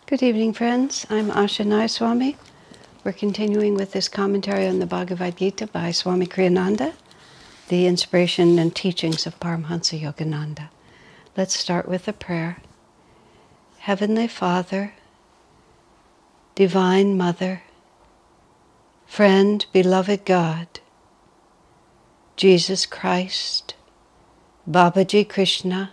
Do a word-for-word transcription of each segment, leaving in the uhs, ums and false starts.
Good evening, friends. I'm Asha Nayaswami. We're continuing with this commentary on the Bhagavad Gita by Swami Kriyananda, the inspiration and teachings of Paramhansa Yogananda. Let's start with a prayer. Heavenly Father, Divine Mother, Friend, Beloved God, Jesus Christ, Babaji Krishna,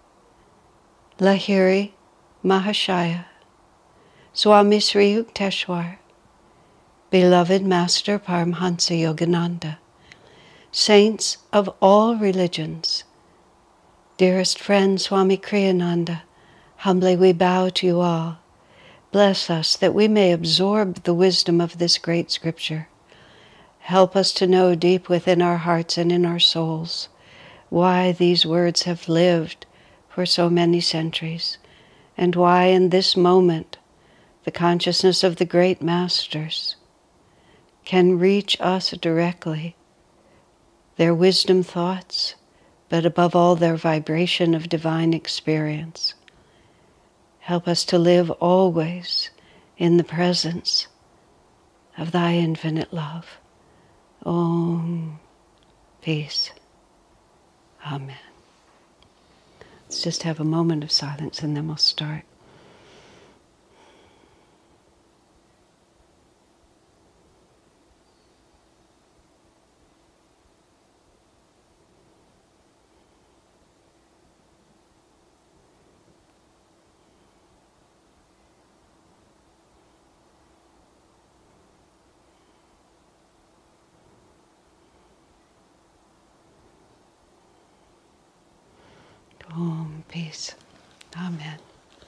Lahiri Mahashaya, Swami Sri Yukteswar, Beloved Master Paramhansa Yogananda, Saints of all religions, dearest friend Swami Kriyananda, humbly we bow to you all. Bless us that we may absorb the wisdom of this great scripture. Help us to know deep within our hearts and in our souls why these words have lived for so many centuries, and why in this moment the consciousness of the great masters can reach us directly, their wisdom thoughts, but above all their vibration of divine experience. Help us to live always in the presence of thy infinite love. Om. Peace. Amen. Let's just have a moment of silence and then we'll start. Om, peace. Amen.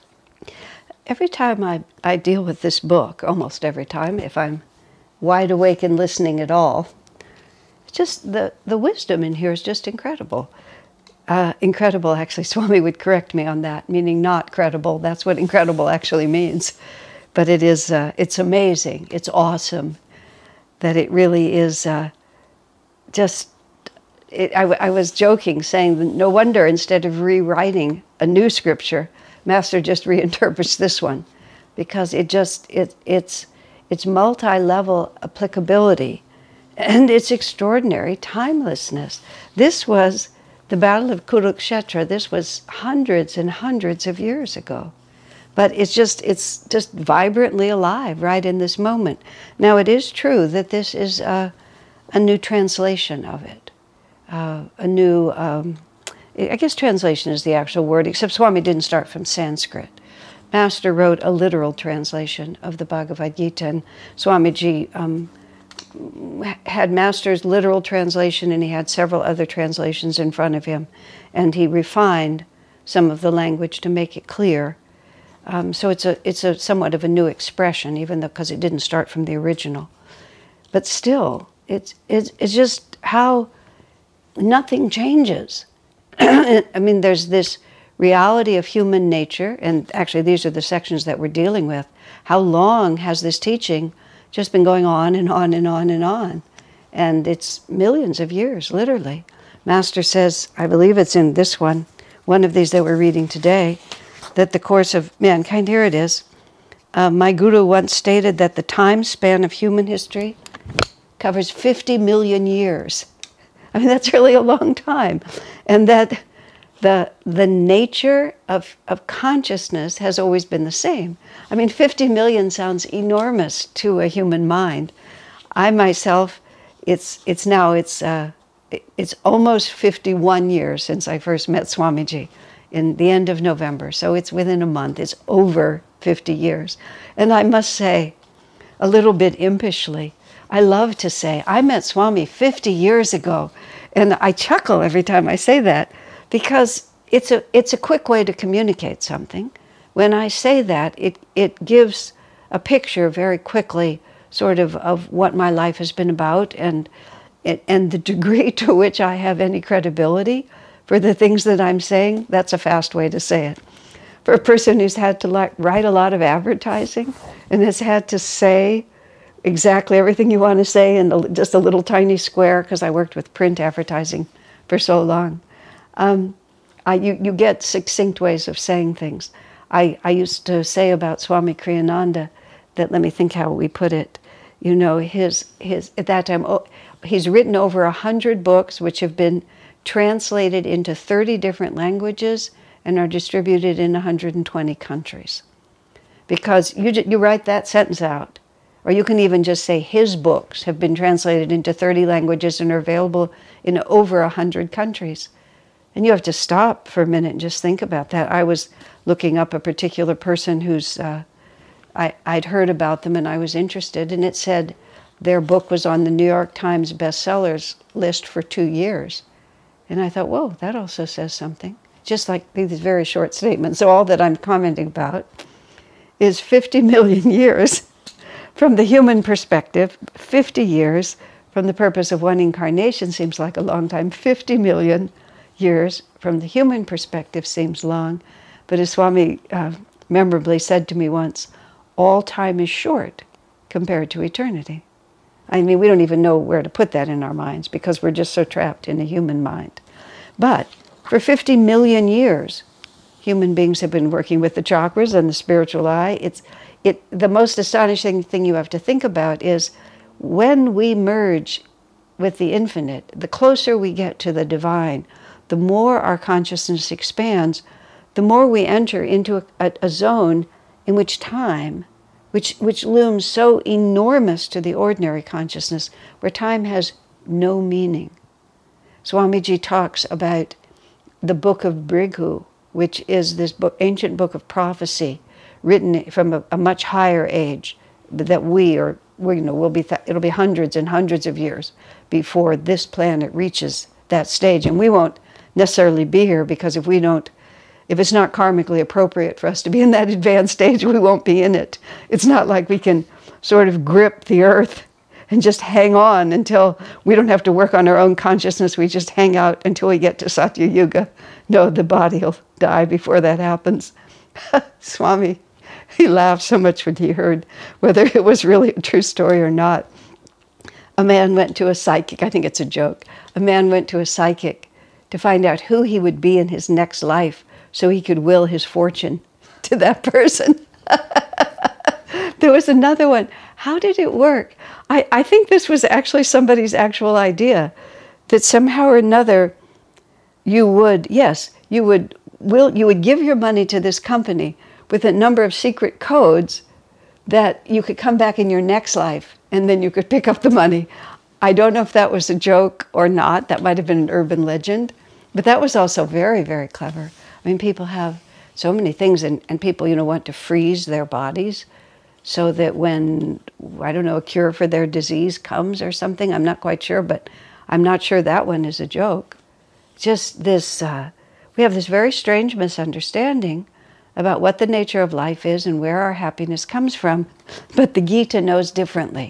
Every time I, I deal with this book, almost every time, if I'm wide awake and listening at all, just the, the wisdom in here is just incredible. Uh, incredible, actually, Swami would correct me on that, meaning not credible. That's what incredible actually means. But it is, uh, it's amazing, it's awesome that it really is uh, just It, I, I was joking, saying that no wonder instead of rewriting a new scripture, Master just reinterprets this one, because it just it it's it's multi-level applicability, and it's extraordinary timelessness. This was the Battle of Kurukshetra. This was hundreds and hundreds of years ago, but it's just it's just vibrantly alive right in this moment. Now it is true that this is a, a new translation of it. Uh, a new, um, I guess translation is the actual word, except Swami didn't start from Sanskrit. Master wrote a literal translation of the Bhagavad Gita, and Swamiji um, had Master's literal translation, and he had several other translations in front of him, and he refined some of the language to make it clear. Um, so it's a it's a somewhat of a new expression, even though because it didn't start from the original. But still, it's it's it's just how nothing changes. I mean, there's this reality of human nature, and actually these are the sections that we're dealing with. How long has this teaching just been going on and on and on and on? And it's millions of years, literally. Master says, I believe it's in this one, one of these that we're reading today, that the course of mankind, here it is. Uh, my guru once stated that the time span of human history covers fifty million years. I mean, that's really a long time. And that the, the nature of, of consciousness has always been the same. I mean, fifty million sounds enormous to a human mind. I myself, it's, it's now, it's, uh, it's almost fifty-one years since I first met Swamiji in the end of November. So it's within a month, it's over fifty years. And I must say, a little bit impishly, I love to say, I met Swami fifty years ago, and I chuckle every time I say that, because it's a, it's a quick way to communicate something. When I say that, it, it gives a picture very quickly, sort of, of what my life has been about, and, and the degree to which I have any credibility for the things that I'm saying. That's a fast way to say it. For a person who's had to write a lot of advertising, and has had to say exactly everything you want to say in a, just a little tiny square, because I worked with print advertising for so long. Um, I, you, you get succinct ways of saying things. I, I used to say about Swami Kriyananda that, let me think how we put it, you know, his, his at that time, oh, he's written over a hundred books which have been translated into thirty different languages and are distributed in one hundred twenty countries. Because you, you write that sentence out, or you can even just say his books have been translated into thirty languages and are available in over one hundred countries. And you have to stop for a minute and just think about that. I was looking up a particular person who's, uh, I, I'd heard about them and I was interested, and it said their book was on the New York Times bestsellers list for two years. And I thought, whoa, that also says something. Just like these very short statements. So all that I'm commenting about is fifty million years from the human perspective. fifty years from the purpose of one incarnation seems like a long time. fifty million years from the human perspective seems long. But as Swami uh, memorably said to me once, all time is short compared to eternity. I mean, we don't even know where to put that in our minds because we're just so trapped in a human mind. But for fifty million years, human beings have been working with the chakras and the spiritual eye. It's, it, the most astonishing thing you have to think about is when we merge with the infinite, the closer we get to the divine, the more our consciousness expands, the more we enter into a, a, a zone in which time, which, which looms so enormous to the ordinary consciousness, where time has no meaning. Swamiji talks about the book of Brighu, which is this book, ancient book of prophecy, written from a, a much higher age, that we are, we, you know, will be, th it'll be hundreds and hundreds of years before this planet reaches that stage. And we won't necessarily be here because if we don't, if it's not karmically appropriate for us to be in that advanced stage, we won't be in it. It's not like we can sort of grip the earth and just hang on until we don't have to work on our own consciousness. We just hang out until we get to Satya Yuga. No, the body will die before that happens. Swami, he laughed so much when he heard whether it was really a true story or not. A man went to a psychic, I think it's a joke. A man went to a psychic to find out who he would be in his next life so he could will his fortune to that person. There was another one. How did it work? I, I think this was actually somebody's actual idea, that somehow or another you would, yes, you would, will, you would give your money to this company with a number of secret codes that you could come back in your next life and then you could pick up the money. I don't know if that was a joke or not. That might have been an urban legend, but that was also very, very clever. I mean, people have so many things, and, and people, you know, want to freeze their bodies so that when, I don't know, a cure for their disease comes or something, I'm not quite sure, but I'm not sure that one is a joke. Just this, uh, we have this very strange misunderstanding about what the nature of life is and where our happiness comes from, but the Gita knows differently.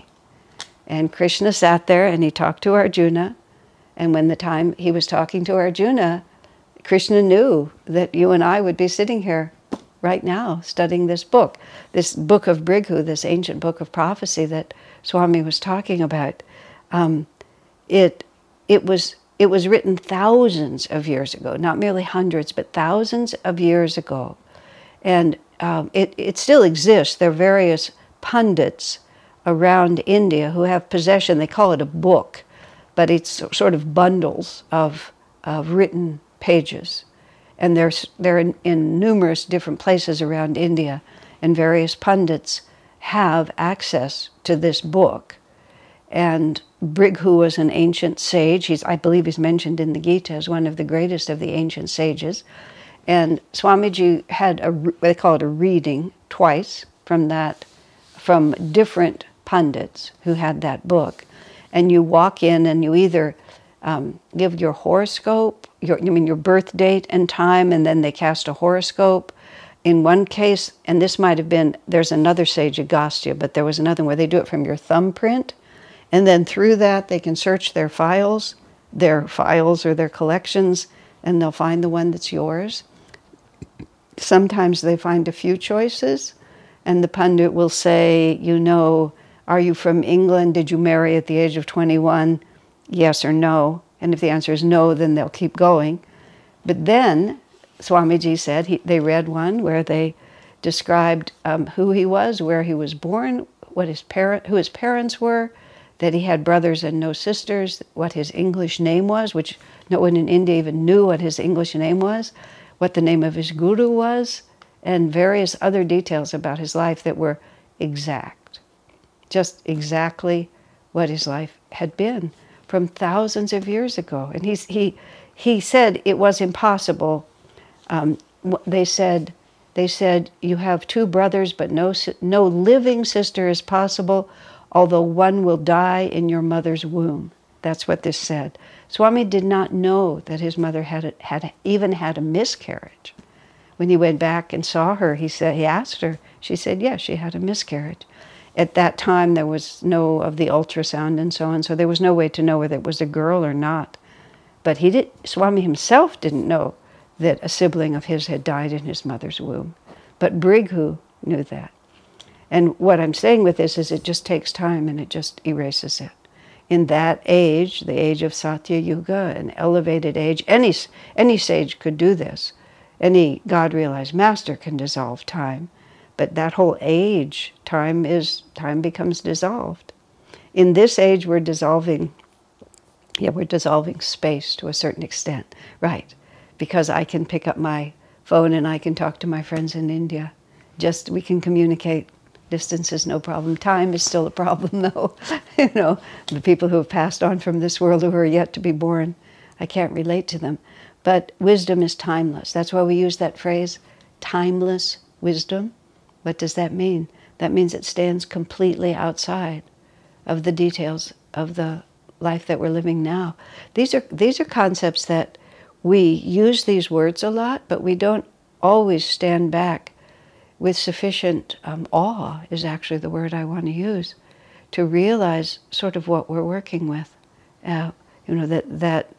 And Krishna sat there and he talked to Arjuna, and when the time he was talking to Arjuna, Krishna knew that you and I would be sitting here right now studying this book, this book of Brighu, this ancient book of prophecy that Swami was talking about. Um, it, it, was, it was written thousands of years ago, not merely hundreds, but thousands of years ago. And um, it, it still exists. There are various pundits around India who have possession. They call it a book, but it's sort of bundles of, of written pages. And they're, they're in, in numerous different places around India, and various pundits have access to this book. And Brighu was an ancient sage. He's, I believe he's mentioned in the Gita as one of the greatest of the ancient sages. And Swamiji had, a, they call it a reading, twice from that, from different pundits who had that book. And you walk in and you either um, give your horoscope, your, I mean your birth date and time, and then they cast a horoscope. In one case, and this might have been, there's another sage, Agastya, but there was another one where they do it from your thumbprint. And then through that, they can search their files, their files or their collections, and they'll find the one that's yours. Sometimes they find a few choices, and the pundit will say, you know, are you from England? Did you marry at the age of twenty-one? Yes or no. And if the answer is no, then they'll keep going. But then, Swamiji said, he, they read one where they described um, who he was, where he was born, what his parent, who his parents were, that he had brothers and no sisters, what his English name was, which no one in India even knew what his English name was, what the name of his guru was, and various other details about his life that were exact, just exactly what his life had been from thousands of years ago. And he's, he, he said it was impossible. Um, they said, they said, you have two brothers, but no, no living sister is possible, although one will die in your mother's womb. That's what this said. Swami did not know that his mother had, had even had a miscarriage. When he went back and saw her, he said, he asked her, she said, yes, she had a miscarriage. At that time, there was no of the ultrasound and so on, so there was no way to know whether it was a girl or not. But he did, Swami himself didn't know that a sibling of his had died in his mother's womb. But Brighu knew that. And what I'm saying with this is it just takes time and it just erases it. In that age, the age of Satya Yuga, an elevated age, any, any sage could do this. Any God-realized master can dissolve time. But that whole age, time is, time becomes dissolved. In this age, we're dissolving, yeah, we're dissolving space to a certain extent, right? Because I can pick up my phone and I can talk to my friends in India. Just, we can communicate. Distance is no problem. Time is still a problem, though. You know, the people who have passed on from this world who are yet to be born, I can't relate to them. But wisdom is timeless. That's why we use that phrase, timeless wisdom. What does that mean? That means it stands completely outside of the details of the life that we're living now. These are, these are concepts that we use these words a lot, but we don't always stand back with sufficient um, awe, is actually the word I want to use, to realize sort of what we're working with. Uh, you know, that, that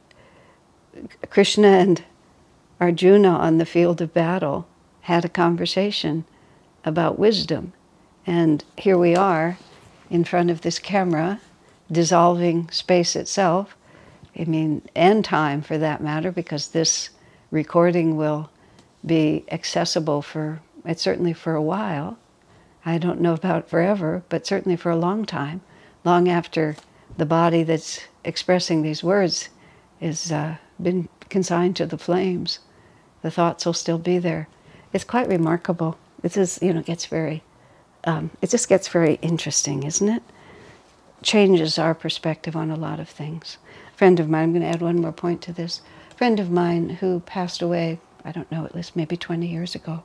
Krishna and Arjuna on the field of battle had a conversation about wisdom. And here we are in front of this camera, dissolving space itself, I mean, and time for that matter, because this recording will be accessible for, it's certainly for a while. I don't know about forever, but certainly for a long time, long after the body that's expressing these words has uh, been consigned to the flames. The thoughts will still be there. It's quite remarkable. This is, you know, gets very, um, it just gets very interesting, isn't it? Changes our perspective on a lot of things. A friend of mine, I'm going to add one more point to this. A friend of mine who passed away, I don't know, at least maybe twenty years ago.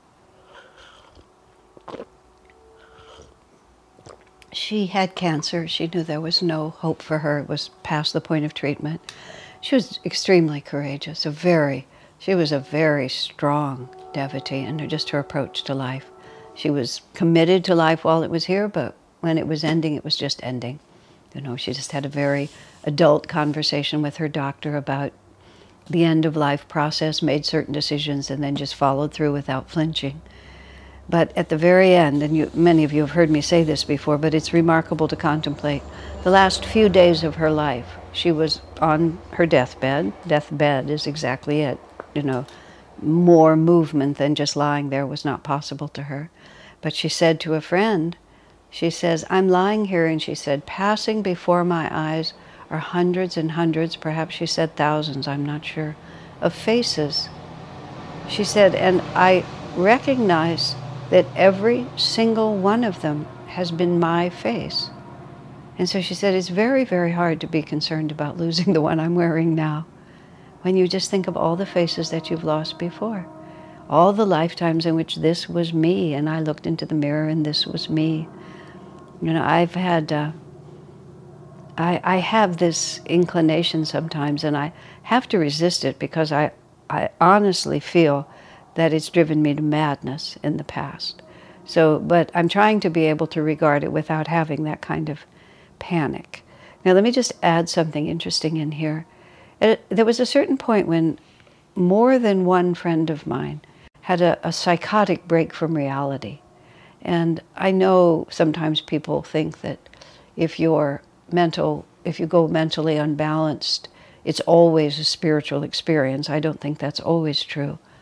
She had cancer. She knew there was no hope for her. It was past the point of treatment. She was extremely courageous, a very, she was a very strong devotee in just her approach to life. She was committed to life while it was here, but when it was ending, it was just ending. You know, she just had a very adult conversation with her doctor about the end of life process, made certain decisions, and then just followed through without flinching. But at the very end, and you, many of you have heard me say this before, but it's remarkable to contemplate, the last few days of her life, she was on her deathbed. Deathbed is exactly it. You know, more movement than just lying there was not possible to her. But she said to a friend, she says, I'm lying here, and she said, passing before my eyes are hundreds and hundreds, perhaps she said thousands, I'm not sure, of faces. She said, and I recognize that every single one of them has been my face. And so she said, it's very, very hard to be concerned about losing the one I'm wearing now, when you just think of all the faces that you've lost before, all the lifetimes in which this was me, and I looked into the mirror and this was me. You know, I've had, uh, I, I have this inclination sometimes, and I have to resist it because I, I honestly feel that it's driven me to madness in the past. So, but I'm trying to be able to regard it without having that kind of panic. Now, let me just add something interesting in here. It, there was a certain point when more than one friend of mine had a, a psychotic break from reality. And I know sometimes people think that if you're mental, if you go mentally unbalanced, it's always a spiritual experience. I don't think that's always true.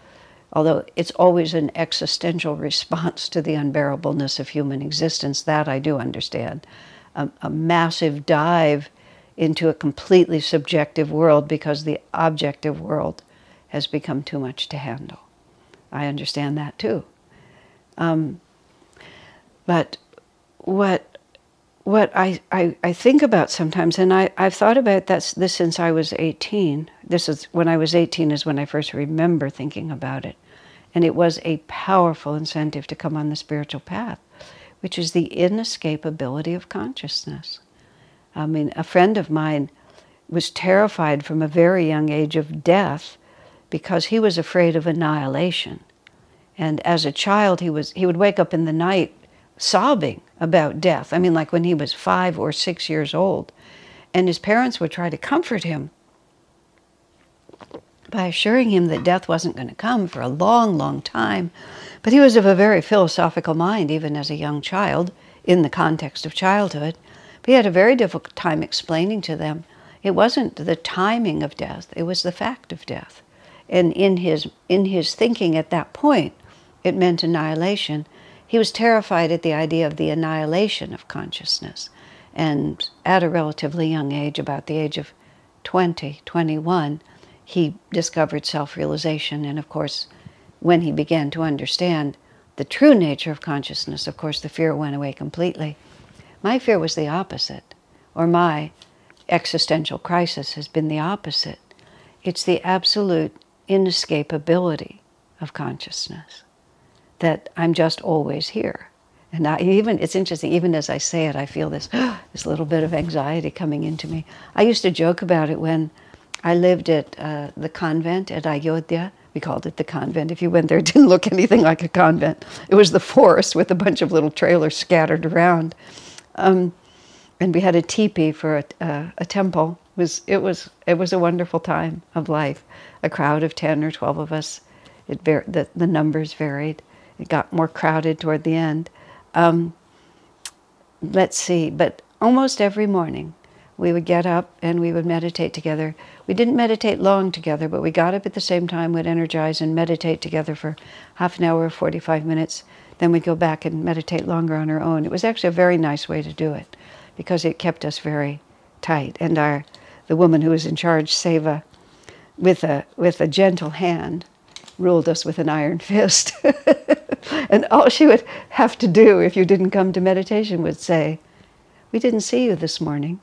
although it's always an existential response to the unbearableness of human existence. That I do understand. A, a massive dive into a completely subjective world because the objective world has become too much to handle. I understand that too. Um, but what what I, I, I think about sometimes, and I, I've thought about that, this since I was eighteen. This is when I was eighteen is when I first remember thinking about it. And it was a powerful incentive to come on the spiritual path, which is the inescapability of consciousness. I mean, a friend of mine was terrified from a very young age of death because he was afraid of annihilation. And as a child, he was he would wake up in the night sobbing about death. I mean, like when he was five or six years old. And his parents would try to comfort him by assuring him that death wasn't going to come for a long, long time. But he was of a very philosophical mind, even as a young child, in the context of childhood. But he had a very difficult time explaining to them it wasn't the timing of death, it was the fact of death. And in his, in his thinking at that point, it meant annihilation. He was terrified at the idea of the annihilation of consciousness. And at a relatively young age, about the age of twenty, twenty-one, he discovered self-realization. And of course, when he began to understand the true nature of consciousness, of course, the fear went away completely. My fear was the opposite, or my existential crisis has been the opposite. It's the absolute inescapability of consciousness, that I'm just always here. And I, even it's interesting, even as I say it, I feel this, this little bit of anxiety coming into me. I used to joke about it when I lived at uh, the convent at Ayodhya. We called it the convent. If you went there, it didn't look anything like a convent. It was the forest with a bunch of little trailers scattered around. Um, and we had a teepee for a, uh, a temple. It was, it, was, it was a wonderful time of life. A crowd of ten or twelve of us. It var- the, the numbers varied. It got more crowded toward the end. Um, let's see, but almost every morning we would get up and we would meditate together. We didn't meditate long together, but we got up at the same time, would energize and meditate together for half an hour, forty-five minutes. Then we'd go back and meditate longer on our own. It was actually a very nice way to do it because it kept us very tight. And our the woman who was in charge, Seva, with a, with a gentle hand, ruled us with an iron fist. And all she would have to do if you didn't come to meditation would say, "We didn't see you this morning."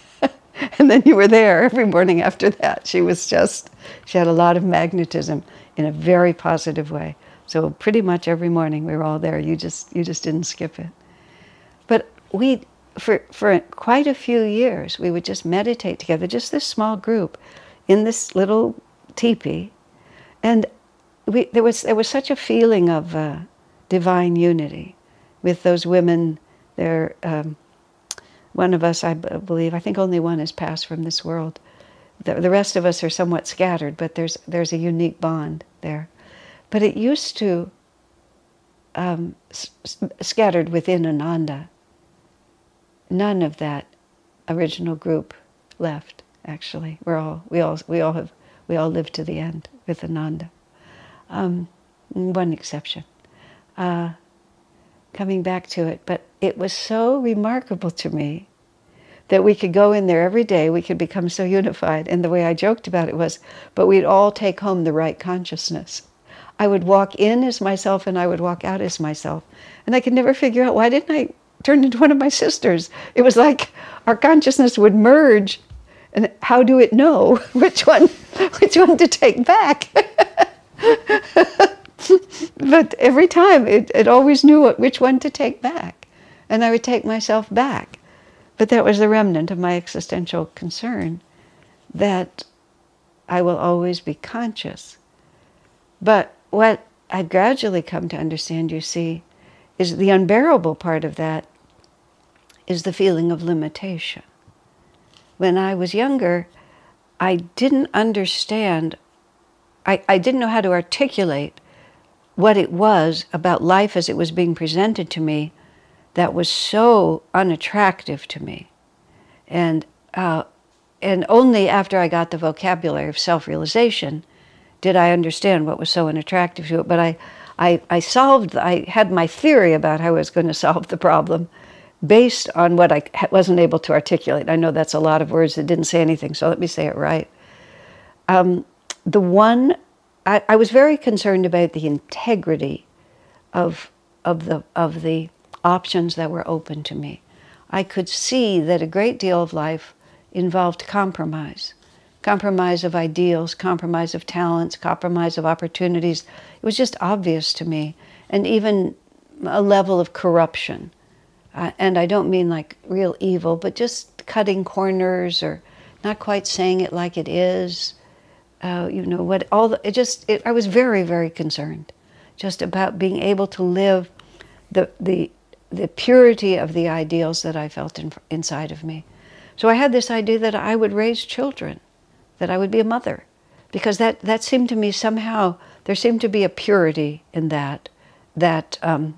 And then you were there every morning after that. She was just, she had a lot of magnetism in a very positive way. So pretty much every morning we were all there. You just, you just didn't skip it. But we, for, for quite a few years, we would just meditate together, just this small group in this little teepee. And we, there was, there was such a feeling of uh, divine unity with those women. They're, um, one of us, I b- believe, I think only one has passed from this world. The, the rest of us are somewhat scattered, but there's, there's a unique bond there. But it used to, um, s- scattered within Ananda, none of that original group left, actually. We're all, we all, we all have, we all lived to the end with Ananda. Um, one exception. Uh, coming back to it, but it was so remarkable to me that we could go in there every day, we could become so unified. And the way I joked about it was, but we'd all take home the right consciousness. I would walk in as myself and I would walk out as myself. And I could never figure out, why didn't I turn into one of my sisters? It was like our consciousness would merge. And how do it know which one, which one to take back? But every time, it, it always knew what, which one to take back. And I would take myself back. But that was the remnant of my existential concern, that I will always be conscious. But what I've gradually come to understand, you see, is the unbearable part of that is the feeling of limitation. When I was younger, I didn't understand, I, I didn't know how to articulate what it was about life as it was being presented to me that was so unattractive to me. And, uh, and only after I got the vocabulary of self-realization did I understand what was so unattractive to it. But I, I, I solved, I had my theory about how I was going to solve the problem based on what I wasn't able to articulate. I know that's a lot of words that didn't say anything, so let me say it right. Um, the one, I, I was very concerned about the integrity of, of, the, of the options that were open to me. I could see that a great deal of life involved compromise. Compromise of ideals, compromise of talents, compromise of opportunities. It was just obvious to me. And even a level of corruption. Uh, and I don't mean like real evil, but just cutting corners or not quite saying it like it is. Uh, you know, what all the, it just, it, I was very, very concerned just about being able to live the, the, the purity of the ideals that I felt in, inside of me. So I had this idea that I would raise children, that I would be a mother, because that, that seemed to me somehow, there seemed to be a purity in that, that, um,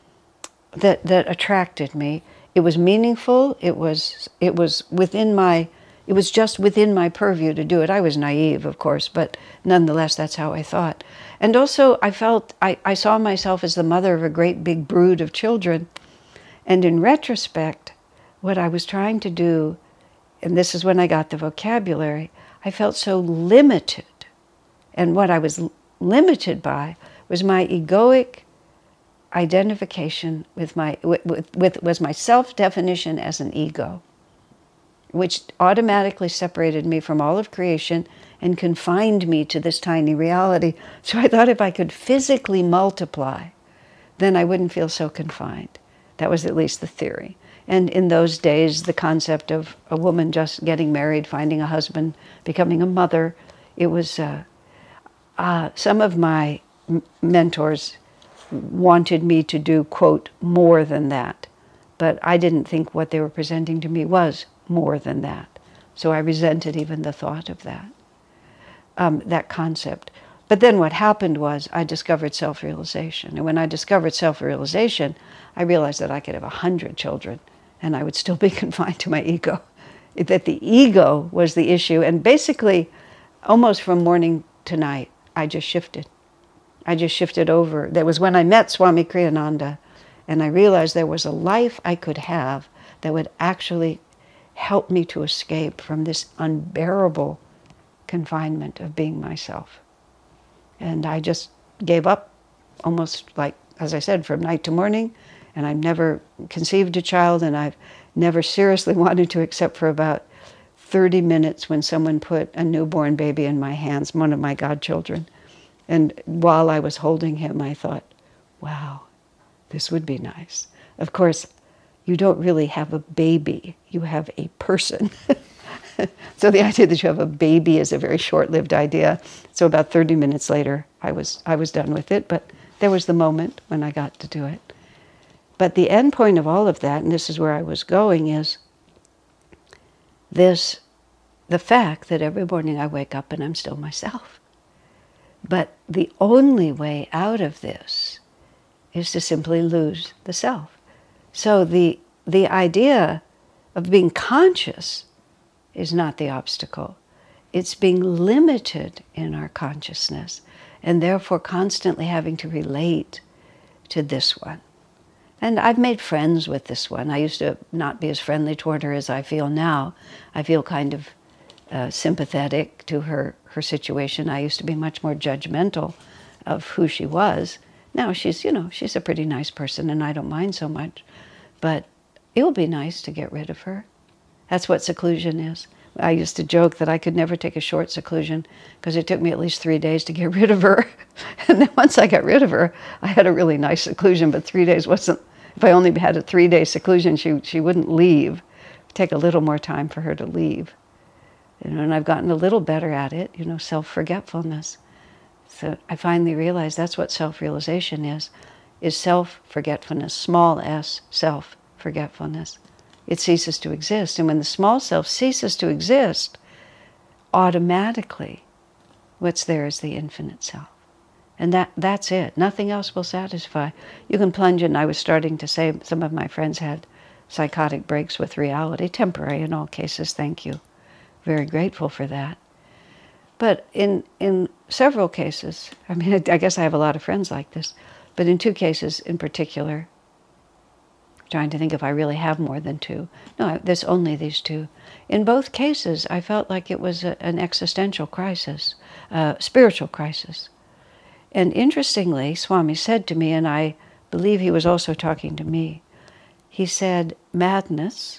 that, that attracted me. It was meaningful, it was, it was within my, it was just within my purview to do it. I was naive, of course, but nonetheless, that's how I thought. And also, I felt, I, I saw myself as the mother of a great big brood of children. And in retrospect, what I was trying to do, and this is when I got the vocabulary, I felt so limited. And what I was limited by was my egoic identification with my, with, with, with was my self-definition as an ego, which automatically separated me from all of creation and confined me to this tiny reality. So I thought if I could physically multiply, then I wouldn't feel so confined. That was at least the theory. And in those days, the concept of a woman just getting married, finding a husband, becoming a mother, it was, uh, uh, some of my m mentors wanted me to do, quote, more than that. But I didn't think what they were presenting to me was more than that. So I resented even the thought of that, um, that concept. But then what happened was I discovered self-realization. And when I discovered self-realization, I realized that I could have a hundred children and I would still be confined to my ego. That the ego was the issue. And basically, almost from morning to night, I just shifted. I just shifted over. That was when I met Swami Kriyananda, and I realized there was a life I could have that would actually help me to escape from this unbearable confinement of being myself. And I just gave up almost like, as I said, from night to morning, and I've never conceived a child, and I've never seriously wanted to except for about thirty minutes when someone put a newborn baby in my hands, one of my godchildren. And while I was holding him, I thought, wow, this would be nice. Of course, you don't really have a baby, you have a person. So the idea that you have a baby is a very short-lived idea. So about thirty minutes later, I was, I was done with it, but there was the moment when I got to do it. But the end point of all of that, and this is where I was going, is this, the fact that every morning I wake up and I'm still myself. But the only way out of this is to simply lose the self. So the, the idea of being conscious is not the obstacle. It's being limited in our consciousness and therefore constantly having to relate to this one. And I've made friends with this one. I used to not be as friendly toward her as I feel now. I feel kind of uh, sympathetic to her, her situation. I used to be much more judgmental of who she was. Now she's, you know, she's a pretty nice person and I don't mind so much. But it would be nice to get rid of her. That's what seclusion is. I used to joke that I could never take a short seclusion because it took me at least three days to get rid of her. And then once I got rid of her, I had a really nice seclusion, but three days wasn't, if I only had a three-day seclusion, she, she wouldn't leave. It would take a little more time for her to leave. You know, and I've gotten a little better at it, you know, self-forgetfulness. So I finally realized that's what self-realization is, is self-forgetfulness, small s, self-forgetfulness. It ceases to exist. And when the small self ceases to exist, automatically what's there is the infinite self. And that, that's it. Nothing else will satisfy. You can plunge in. I was starting to say some of my friends had psychotic breaks with reality, temporary in all cases, thank you. Very grateful for that. But in, in several cases, I mean, I, I guess I have a lot of friends like this, but in two cases in particular, trying to think if I really have more than two. No, there's only these two. In both cases, I felt like it was a, an existential crisis, a spiritual crisis. And interestingly, Swami said to me, and I believe he was also talking to me, he said, madness,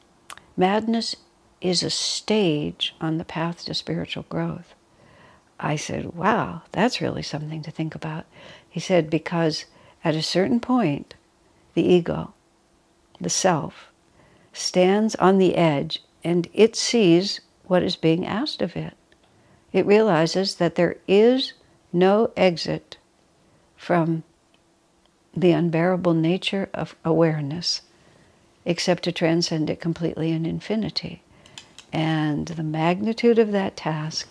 madness is a stage on the path to spiritual growth. I said, wow, that's really something to think about. He said, because at a certain point, the ego, the self, stands on the edge and it sees what is being asked of it. It realizes that there is no exit from the unbearable nature of awareness except to transcend it completely in infinity. And the magnitude of that task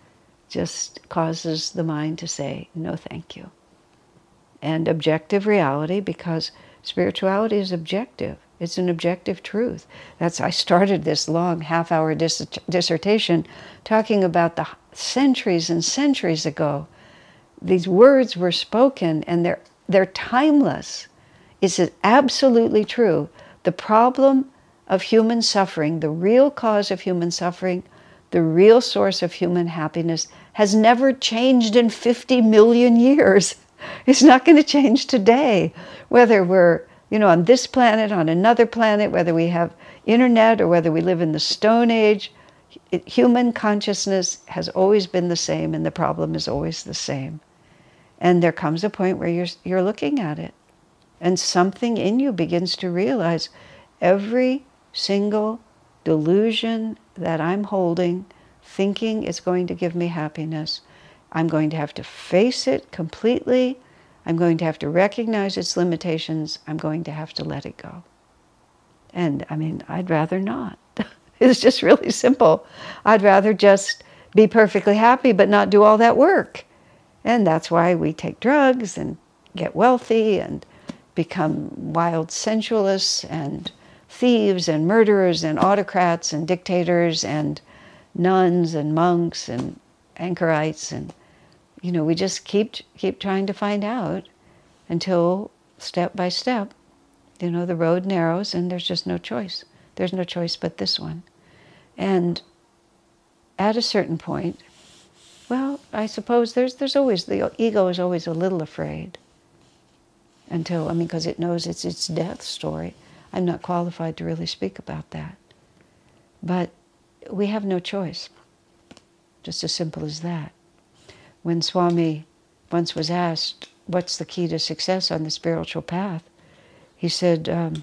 just causes the mind to say, no, thank you. And objective reality, because spirituality is objective. It's an objective truth. That's, I started this long half-hour dis dissertation talking about the centuries and centuries ago. These words were spoken and they're, they're timeless. It's absolutely true. The problem of human suffering, the real cause of human suffering, the real source of human happiness, has never changed in fifty million years. It's not going to change today. Whether we're, you know, on this planet, on another planet, whether we have internet or whether we live in the Stone Age, it, human consciousness has always been the same and the problem is always the same. And there comes a point where you're, you're looking at it and something in you begins to realize every single delusion that I'm holding, thinking it's going to give me happiness, I'm going to have to face it completely. I'm going to have to recognize its limitations. I'm going to have to let it go. And I mean, I'd rather not. It's just really simple. I'd rather just be perfectly happy but not do all that work. And that's why we take drugs and get wealthy and become wild sensualists and thieves and murderers and autocrats and dictators and nuns and monks and anchorites, and you know, we just keep keep trying to find out until step by step, you know, the road narrows and there's just no choice. There's no choice but this one. And at a certain point, well, I suppose there's there's always, the ego is always a little afraid until, I mean, because it knows it's its death story. I'm not qualified to really speak about that. But we have no choice. Just as simple as that. When Swami once was asked, what's the key to success on the spiritual path? He said um,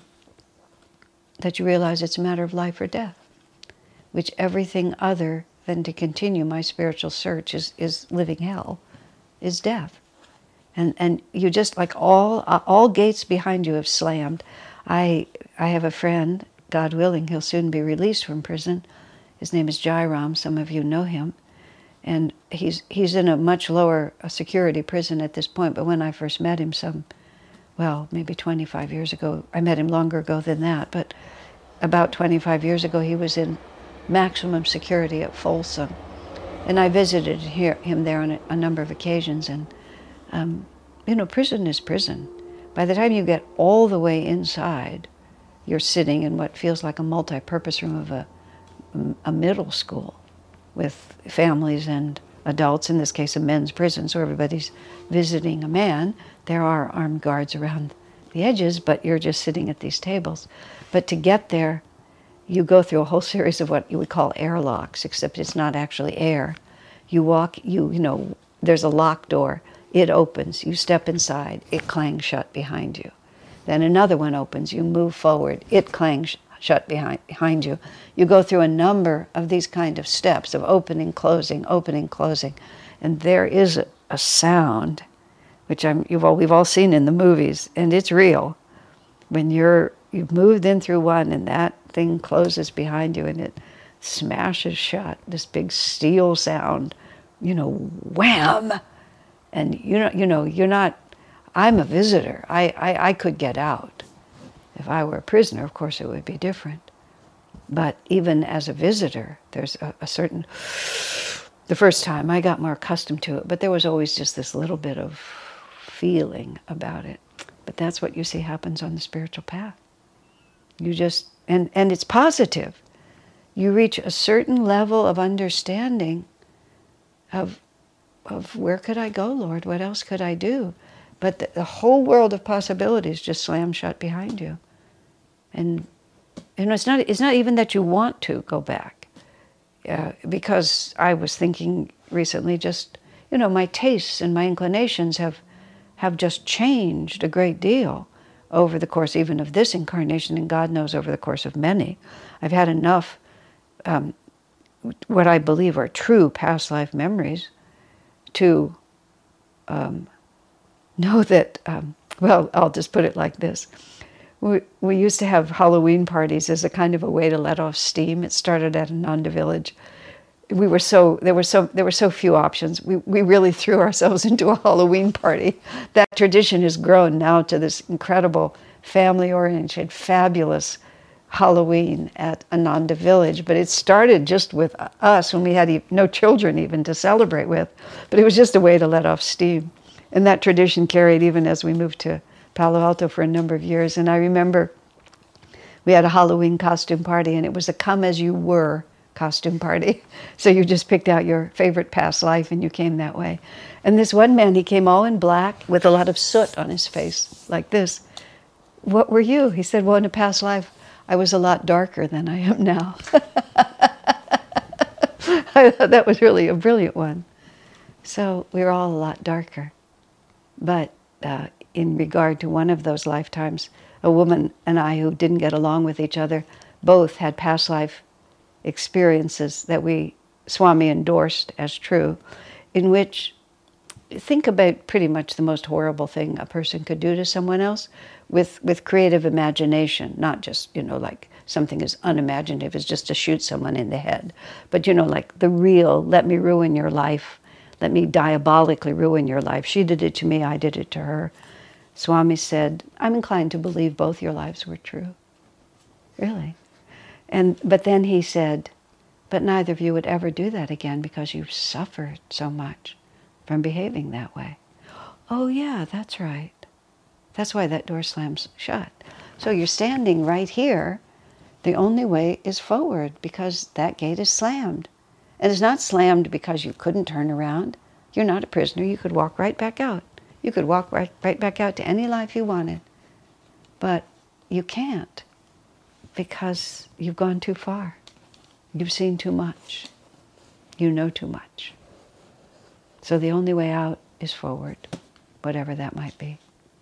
that you realize it's a matter of life or death, which everything other than to continue my spiritual search is, is living hell, is death. And, and you just, like all, uh, all gates behind you have slammed. I, I have a friend, God willing, he'll soon be released from prison. His name is Jairam, some of you know him. And he's, he's in a much lower security prison at this point, but when I first met him some, well, maybe twenty-five years ago, I met him longer ago than that, but about twenty-five years ago, he was in maximum security at Folsom. And I visited here, him there on a, a number of occasions, and, um, you know, prison is prison. By the time you get all the way inside, you're sitting in what feels like a multi-purpose room of a, a middle school with families and adults, in this case a men's prison, so everybody's visiting a man. There are armed guards around the edges, but you're just sitting at these tables. But to get there, you go through a whole series of what you would call airlocks, except it's not actually air. You walk, you, you know, there's a locked door. It opens, you step inside, it clangs shut behind you. Then another one opens, you move forward, it clangs shut behind, behind you. You go through a number of these kind of steps of opening, closing, opening, closing. And there is a, a sound, which I'm, you've all, we've all seen in the movies, and it's real. When you're, you've moved in through one and that thing closes behind you and it smashes shut, this big steel sound, you know, wham! And you know, you know, you're not, I'm a visitor. I, I, I could get out. If I were a prisoner, of course it would be different. But even as a visitor, there's a, a certain The first time I got more accustomed to it, but there was always just this little bit of feeling about it. But that's what you see happens on the spiritual path. You just, and, and it's positive. You reach a certain level of understanding of, of where could I go, Lord? What else could I do? But the, the whole world of possibilities just slams shut behind you. And you know, it's not, it's not even that you want to go back. Uh, because I was thinking recently just, you know, my tastes and my inclinations have, have just changed a great deal over the course even of this incarnation, and God knows over the course of many. I've had enough um, what I believe are true past life memories to um, know that, um, well, I'll just put it like this. We, we used to have Halloween parties as a kind of a way to let off steam. It started at Ananda Village. We were so, there were so, there were so few options. We, we really threw ourselves into a Halloween party. That tradition has grown now to this incredible family-oriented, fabulous Halloween at Ananda Village. But it started just with us when we had no children even to celebrate with. But it was just a way to let off steam. And that tradition carried even as we moved to Palo Alto for a number of years. And I remember we had a Halloween costume party, and it was a come as you were costume party. So you just picked out your favorite past life and you came that way. And this one man, he came all in black with a lot of soot on his face, like this. What were you? He said, well, in a past life, I was a lot darker than I am now. I thought that was really a brilliant one. So we were all a lot darker. But uh, in regard to one of those lifetimes, a woman and I who didn't get along with each other, both had past life experiences that we, Swami endorsed as true, in which, think about pretty much the most horrible thing a person could do to someone else with, with creative imagination, not just, you know, like something as unimaginative as just to shoot someone in the head, but, you know, like the real, let me ruin your life, let me diabolically ruin your life. She did it to me, I did it to her. Swami said, I'm inclined to believe both your lives were true. Really. And, but then he said, but neither of you would ever do that again because you've suffered so much from behaving that way. Oh yeah, that's right. That's why that door slams shut. So you're standing right here. The only way is forward because that gate is slammed. And it's not slammed because you couldn't turn around. You're not a prisoner. You could walk right back out. You could walk right, right back out to any life you wanted. But you can't because you've gone too far. You've seen too much. You know too much. So the only way out is forward, whatever that might be.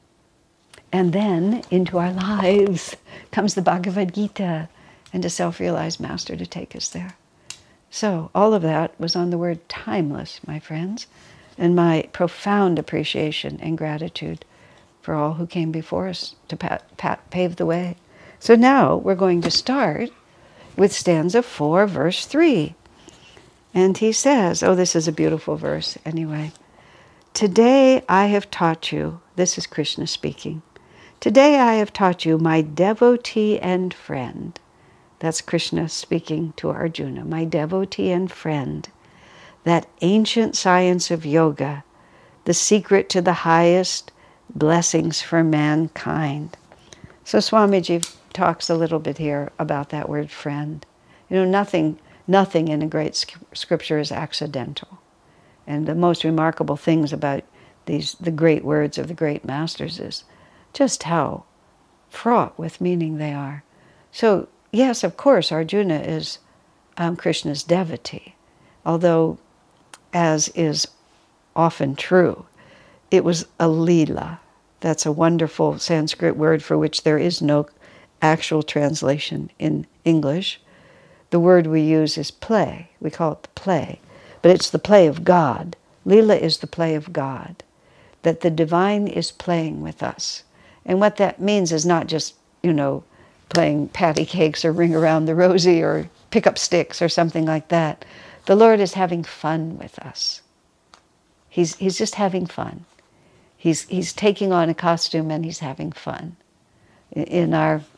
And then into our lives comes the Bhagavad Gita and a self-realized master to take us there. So all of that was on the word timeless, my friends, and my profound appreciation and gratitude for all who came before us to pat, pat, pave the way. So now we're going to start with stanza four, verse three. And he says, oh, this is a beautiful verse anyway. Today I have taught you, this is Krishna speaking, today I have taught you, my devotee and friend. That's Krishna speaking to Arjuna, my devotee and friend, that ancient science of yoga, the secret to the highest blessings for mankind. So Swamiji talks a little bit here about that word friend. You know, nothing, nothing in a great scripture is accidental. And the most remarkable things about these, the great words of the great masters is just how fraught with meaning they are. So, yes, of course, Arjuna is um, Krishna's devotee, although, as is often true, it was a lila. That's a wonderful Sanskrit word for which there is no actual translation in English. The word we use is play. We call it the play. But it's the play of God. Lila is the play of God, that the divine is playing with us. And what that means is not just, you know, playing patty cakes or ring around the rosy or pick up sticks or something like that. The Lord is having fun with us. He's, he's just having fun. He's, he's taking on a costume and he's having fun. In our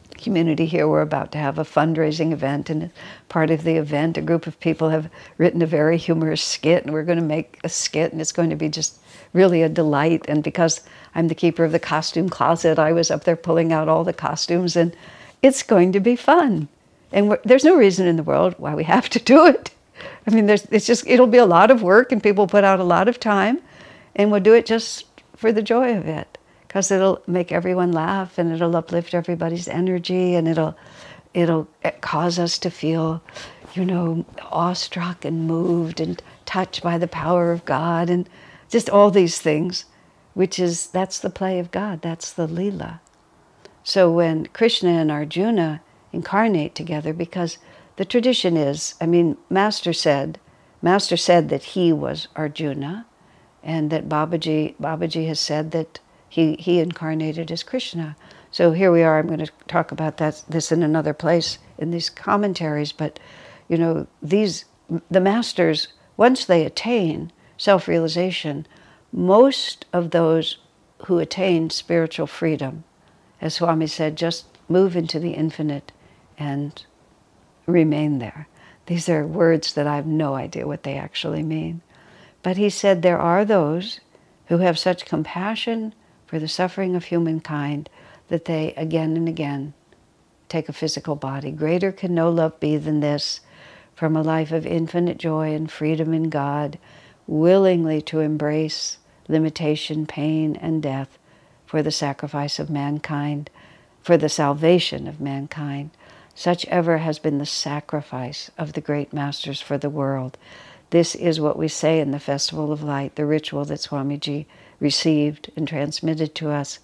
community here, we're about to have a fundraising event, and part of the event, a group of people have written a very humorous skit, and we're going to make a skit, and it's going to be just really a delight. And because I'm the keeper of the costume closet, I was up there pulling out all the costumes, and it's going to be fun. And we're, there's no reason in the world why we have to do it. I mean, there's, it's just, it'll be a lot of work, and people put out a lot of time, and we'll do it just for the joy of it, because it'll make everyone laugh, and it'll uplift everybody's energy, and it'll, it'll cause us to feel, you know, awestruck and moved and touched by the power of God, and just all these things, which is, that's the play of God, that's the Leela. So when Krishna and Arjuna incarnate together, because the tradition is, I mean, Master said, Master said that he was Arjuna, and that Babaji, Babaji has said that he, he incarnated as Krishna. So here we are, I'm going to talk about that, this in another place in these commentaries, but, you know, these, the masters, once they attain self-realization, most of those who attain spiritual freedom, as Swami said, just move into the infinite and remain there. These are words that I have no idea what they actually mean. But he said there are those who have such compassion for the suffering of humankind that they again and again take a physical body. Greater can no love be than this, from a life of infinite joy and freedom in God, willingly to embrace limitation, pain, and death for the sacrifice of mankind, for the salvation of mankind. Such ever has been the sacrifice of the great masters for the world. This is what we say in the Festival of Light, the ritual that Swamiji received and transmitted to us.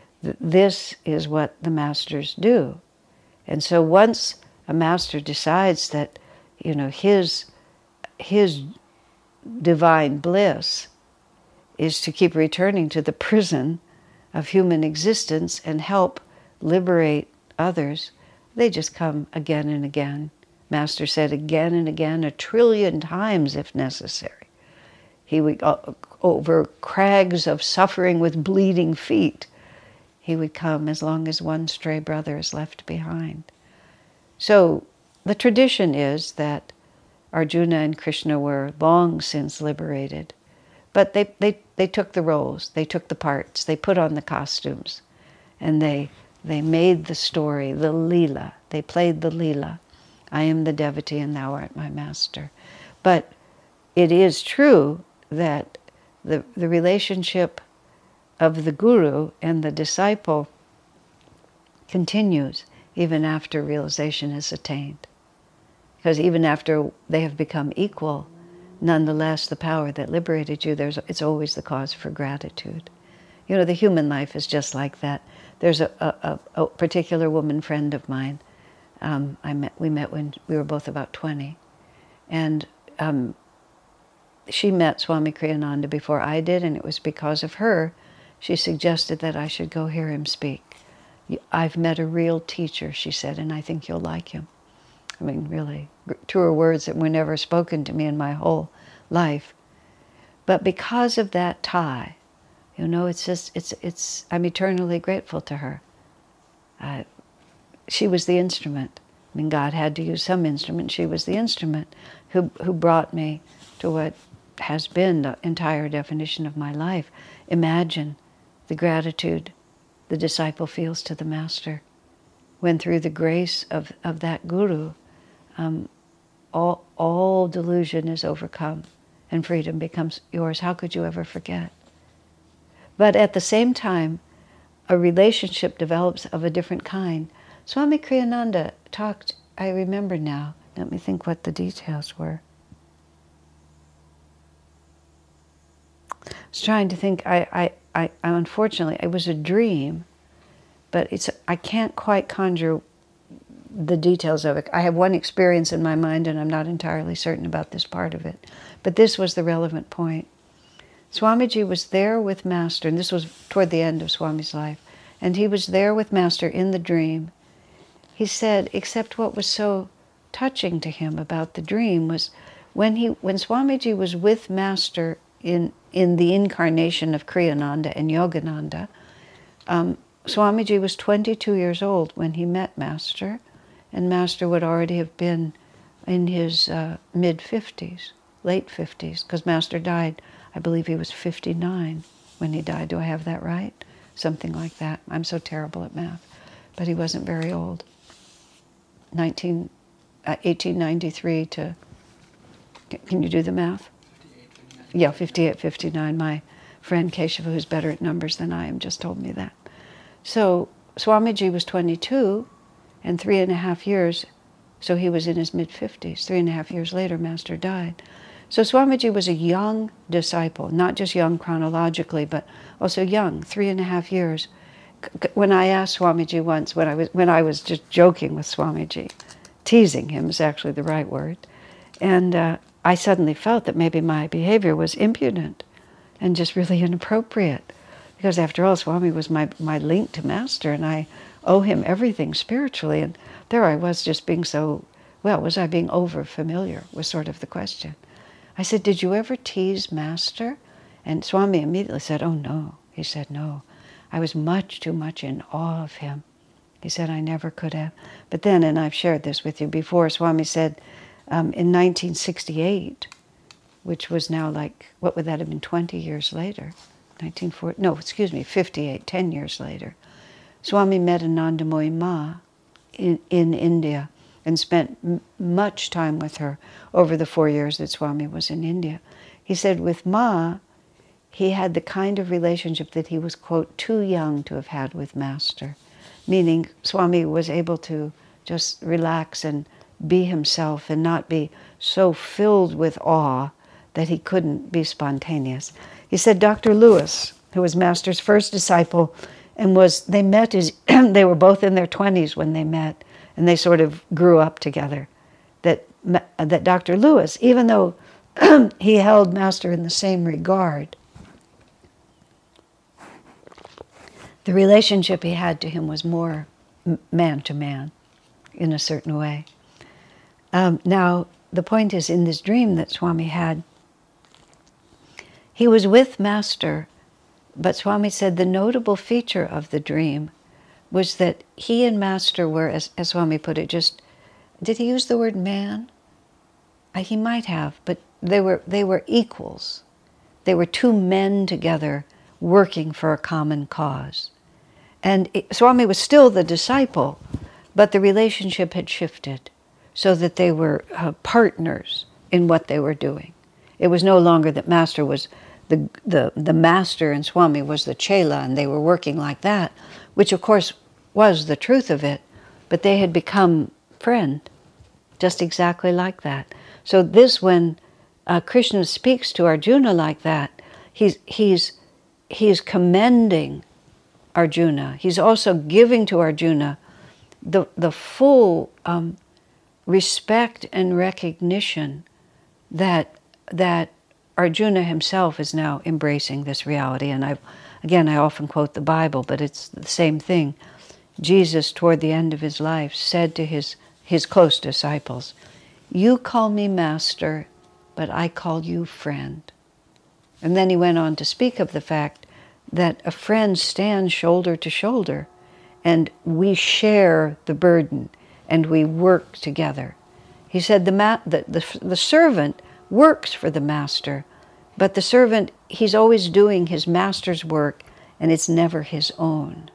This is what the masters do. And so once a master decides that, you know, his, his divine bliss is to keep returning to the prison of human existence and help liberate others, they just come again and again. Master said again and again, a trillion times if necessary. He would, uh, over crags of suffering with bleeding feet, he would come as long as one stray brother is left behind. So the tradition is that Arjuna and Krishna were long since liberated, but they, they, they took the roles, they took the parts, they put on the costumes, and they, they made the story, the Leela. They played the Leela. I am the devotee and thou art my master. But it is true that the, the relationship of the guru and the disciple continues even after realization is attained. Because even after they have become equal, nonetheless, the power that liberated you, there's, it's always the cause for gratitude. You know, the human life is just like that. There's a, a, a particular woman friend of mine. Um, I met, we met when we were both about twenty. And um, she met Swami Kriyananda before I did, and it was because of her she suggested that I should go hear him speak. I've met a real teacher, she said, and I think you'll like him. I mean, really, truer words that were never spoken to me in my whole life. But because of that tie, you know, it's just, it's, it's, I'm eternally grateful to her. Uh, she was the instrument. I mean, God had to use some instrument. She was the instrument who, who brought me to what has been the entire definition of my life. Imagine the gratitude the disciple feels to the master when through the grace of, of that guru, um, all, all delusion is overcome and freedom becomes yours. How could you ever forget? But at the same time, a relationship develops of a different kind. Swami Kriyananda talked, I remember now, let me think what the details were. I was trying to think, I, I, I, unfortunately, it was a dream, but it's, I can't quite conjure the details of it. I have one experience in my mind, and I'm not entirely certain about this part of it. But this was the relevant point. Swamiji was there with Master, and this was toward the end of Swami's life, and he was there with Master in the dream. He said, except what was so touching to him about the dream was when he, when Swamiji was with Master in, in the incarnation of Kriyananda and Yogananda, um, Swamiji was twenty-two years old when he met Master, and Master would already have been in his uh, mid-fifties, late fifties, because Master died, I believe he was fifty-nine when he died. Do I have that right? Something like that. I'm so terrible at math. But he wasn't very old. nineteen, uh, eighteen ninety-three to, can you do the math? Yeah, fifty-eight, fifty-nine. My friend Keshava, who's better at numbers than I am, just told me that. So Swamiji was twenty-two, and three and a half years, so he was in his mid-fifties. Three and a half years later, Master died. So Swamiji was a young disciple, not just young chronologically, but also young, three and a half years. When I asked Swamiji once, when I was, when I was just joking with Swamiji, teasing him is actually the right word, and uh, I suddenly felt that maybe my behavior was impudent and just really inappropriate. Because after all, Swami was my, my link to Master, and I owe him everything spiritually. And there I was just being so, well, was I being over-familiar was sort of the question. I said, did you ever tease Master? And Swami immediately said, oh no. He said, no. I was much too much in awe of him. He said, I never could have. But then, and I've shared this with you before, Swami said um, in nineteen sixty-eight, which was now like, what would that have been, twenty years later? nineteen forty, no, excuse me, fifty-eight, ten years later. Swami met Anandamoyi Ma in, in India and spent m much time with her over the four years that Swami was in India. He said with Ma, he had the kind of relationship that he was, quote, too young to have had with Master, meaning Swami was able to just relax and be himself and not be so filled with awe that he couldn't be spontaneous. He said Doctor Lewis, who was Master's first disciple, and was, they met as, they were both in their twenties when they met, and they sort of grew up together, that, that Doctor Lewis, even though he held Master in the same regard, the relationship he had to him was more man to man, in a certain way. Um, now, the point is, in this dream that Swami had, he was with Master, but Swami said the notable feature of the dream was that he and Master were, as, as Swami put it, just, did he use the word man? Uh, he might have, but they were, they were equals. They were two men together working for a common cause. And it, Swami was still the disciple, but the relationship had shifted so that they were uh, partners in what they were doing. It was no longer that Master was the, the, the master and Swami was the chela, and they were working like that, which of course was the truth of it, but they had become friend, just exactly like that. So this, when uh, Krishna speaks to Arjuna like that, he's, he's, he's commending Arjuna. He's also giving to Arjuna the, the full um, respect and recognition that, that Arjuna himself is now embracing this reality. And I've, again, I often quote the Bible, but it's the same thing. Jesus, toward the end of his life, said to his, his close disciples, "You call me master, but I call you friend." And then he went on to speak of the fact that a friend stands shoulder to shoulder, and we share the burden, and we work together. He said the, ma the, the, the servant works for the master, but the servant, he's always doing his master's work, and it's never his own.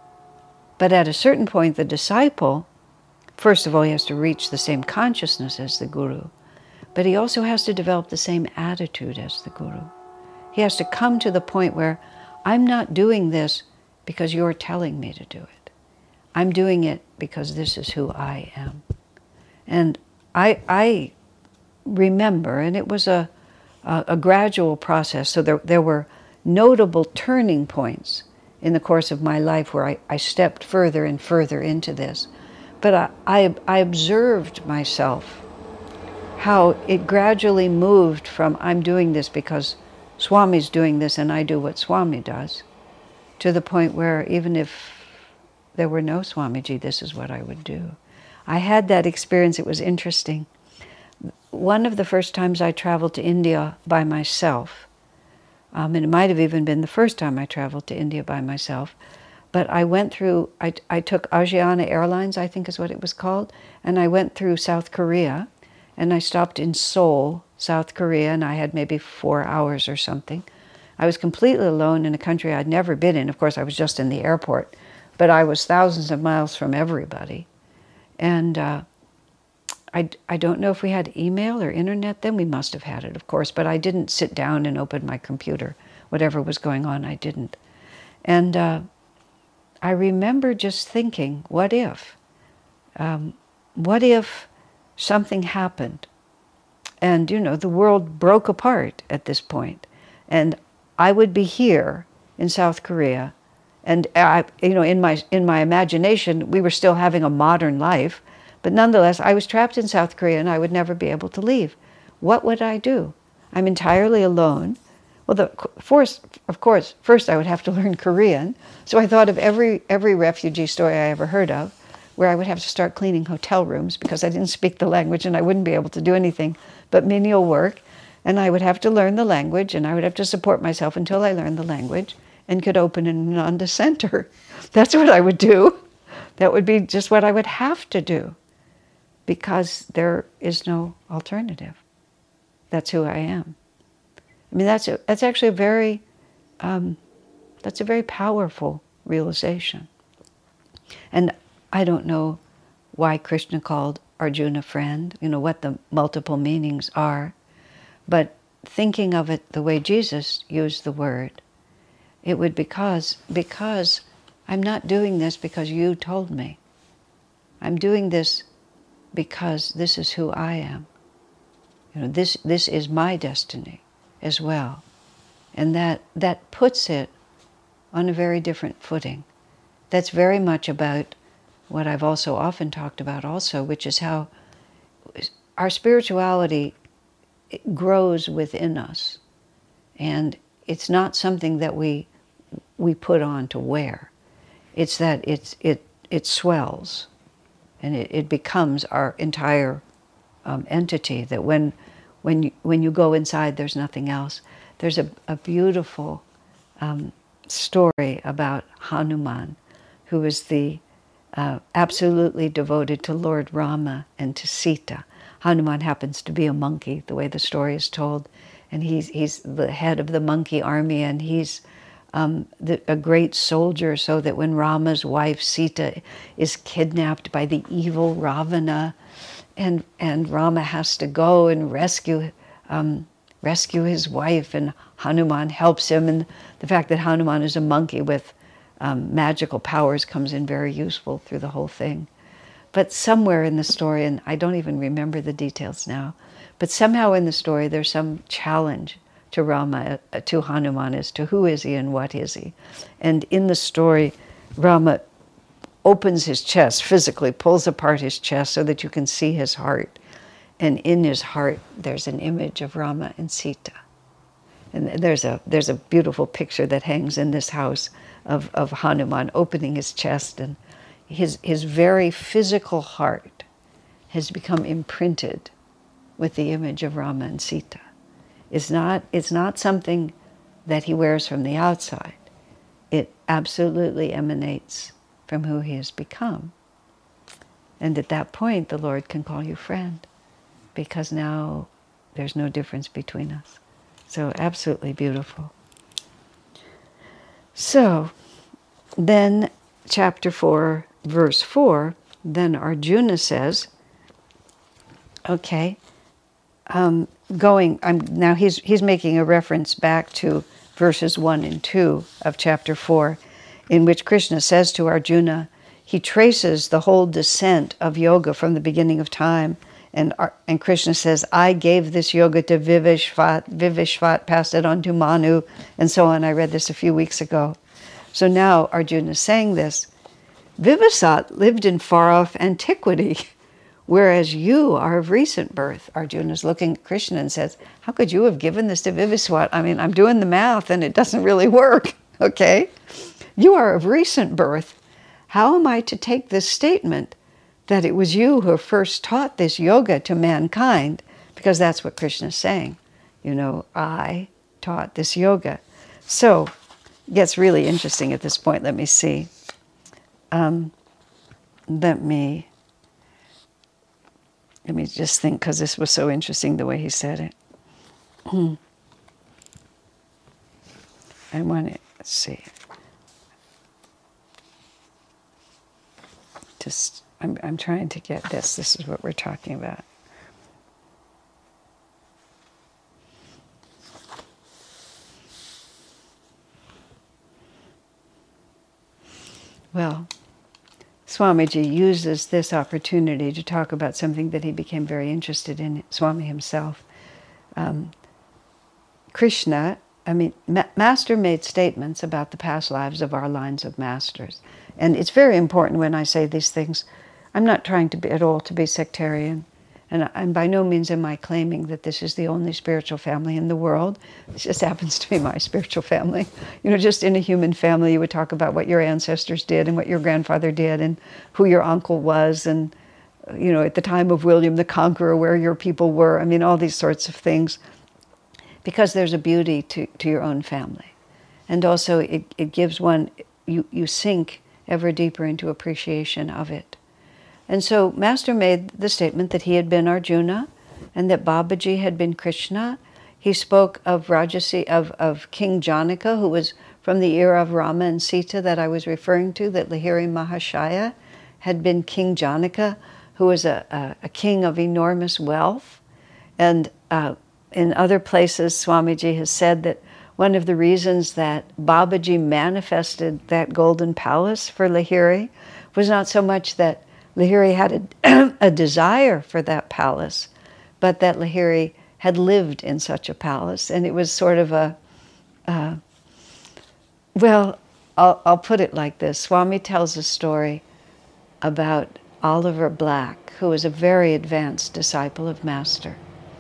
But at a certain point, the disciple, first of all, he has to reach the same consciousness as the guru, but he also has to develop the same attitude as the guru. He has to come to the point where I'm not doing this because you're telling me to do it. I'm doing it because this is who I am. And I, I remember, and it was a, a, a gradual process, so there, there were notable turning points in the course of my life where I, I stepped further and further into this. But I, I, I observed myself, how it gradually moved from I'm doing this because Swami's doing this and I do what Swami does, to the point where even if there were no Swamiji, this is what I would do. I had that experience. It was interesting. One of the first times I traveled to India by myself, um, and it might have even been the first time I traveled to India by myself, but I went through, I, I took Asiana Airlines, I think is what it was called, and I went through South Korea, and I stopped in Seoul, South Korea, and I had maybe four hours or something. I was completely alone in a country I'd never been in. Of course, I was just in the airport, but I was thousands of miles from everybody. And uh, I, I don't know if we had email or internet then. We must have had it, of course, but I didn't sit down and open my computer. Whatever was going on, I didn't. And uh, I remember just thinking, what if? Um, what if something happened? And, you know, the world broke apart at this point. And I would be here in South Korea. And, I, you know, in my, in my imagination, we were still having a modern life. But nonetheless, I was trapped in South Korea and I would never be able to leave. What would I do? I'm entirely alone. Well, the, first, of course, first I would have to learn Korean. So I thought of every, every refugee story I ever heard of, where I would have to start cleaning hotel rooms because I didn't speak the language and I wouldn't be able to do anything but menial work. And I would have to learn the language and I would have to support myself until I learned the language and could open an Ananda center. That's what I would do. That would be just what I would have to do because there is no alternative. That's who I am. I mean, that's, a, that's actually a very, um, that's a very powerful realization. And I don't know why Krishna called Arjuna friend, you know, what the multiple meanings are, but thinking of it the way Jesus used the word, it would because, because I'm not doing this because you told me. I'm doing this because this is who I am. You know, this, this is my destiny as well. And that, that puts it on a very different footing. That's very much about what I've also often talked about also, which is how our spirituality grows within us. And it's not something that we, we put on to wear. It's that it's, it, it swells and it, it becomes our entire um, entity, that when, when, you, when you go inside, there's nothing else. There's a, a beautiful um, story about Hanuman, who is the uh, absolutely devoted to Lord Rama and to Sita. Hanuman happens to be a monkey, the way the story is told, and he's, he's the head of the monkey army, and he's um, the, a great soldier, so that when Rama's wife Sita is kidnapped by the evil Ravana, and, and Rama has to go and rescue um, rescue his wife, and Hanuman helps him, and the fact that Hanuman is a monkey with um, magical powers comes in very useful through the whole thing. But somewhere in the story, and I don't even remember the details now, but somehow in the story there's some challenge to Rama, uh, to Hanuman, as to who is he and what is he. And in the story, Rama opens his chest, physically pulls apart his chest so that you can see his heart. And in his heart, there's an image of Rama and Sita. And there's a, there's a beautiful picture that hangs in this house of, of Hanuman opening his chest, and his, his very physical heart has become imprinted with the image of Rama and Sita. It's not, it's not something that he wears from the outside. It absolutely emanates from who he has become. And at that point, the Lord can call you friend, because now there's no difference between us. So absolutely beautiful. So then chapter four, verse four, then Arjuna says, okay, um, going, I'm, now he's, he's making a reference back to verses one and two of chapter four, in which Krishna says to Arjuna, he traces the whole descent of yoga from the beginning of time. And, and Krishna says, I gave this yoga to Vivishvat, Vivishvat passed it on to Manu, and so on. I read this a few weeks ago. So now Arjuna is saying this. Vivasat lived in far-off antiquity, whereas you are of recent birth. Arjuna is looking at Krishna and says, how could you have given this to Vivaswat? I mean, I'm doing the math and it doesn't really work, okay? You are of recent birth. How am I to take this statement that it was you who first taught this yoga to mankind? Because that's what Krishna is saying. You know, I taught this yoga. So it gets really interesting at this point. Let me see. um, let me, let me just think, because this was so interesting the way he said it. I want to, let's see. Just, I'm, I'm trying to get this. This is what we're talking about. Well, Swamiji uses this opportunity to talk about something that he became very interested in, Swami himself. Um, Krishna, I mean, Ma Master made statements about the past lives of our lines of masters. And it's very important when I say these things. I'm not trying to be at all to be sectarian. And, and by no means am I claiming that this is the only spiritual family in the world. This just happens to be my spiritual family. You know, just in a human family, you would talk about what your ancestors did and what your grandfather did and who your uncle was and, you know, at the time of William the Conqueror, where your people were. I mean, all these sorts of things. Because there's a beauty to, to your own family. And also it, it gives one, you, you sink ever deeper into appreciation of it. And so Master made the statement that he had been Arjuna and that Babaji had been Krishna. He spoke of Rajasi, of, of King Janaka, who was from the era of Rama and Sita that I was referring to, that Lahiri Mahashaya had been King Janaka, who was a, a, a king of enormous wealth. And uh, in other places, Swamiji has said that one of the reasons that Babaji manifested that golden palace for Lahiri was not so much that Lahiri had a, a desire for that palace, but that Lahiri had lived in such a palace. And it was sort of a, uh, well, I'll, I'll put it like this. Swami tells a story about Oliver Black, who was a very advanced disciple of Master.